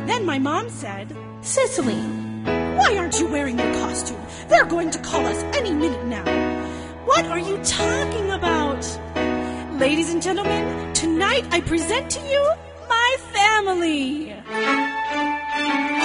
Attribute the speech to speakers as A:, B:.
A: Then my mom said,
B: Cicely,
A: why aren't you wearing your costume? They're going to call us any minute now. What are you talking about? Ladies and gentlemen, tonight I present to you my family.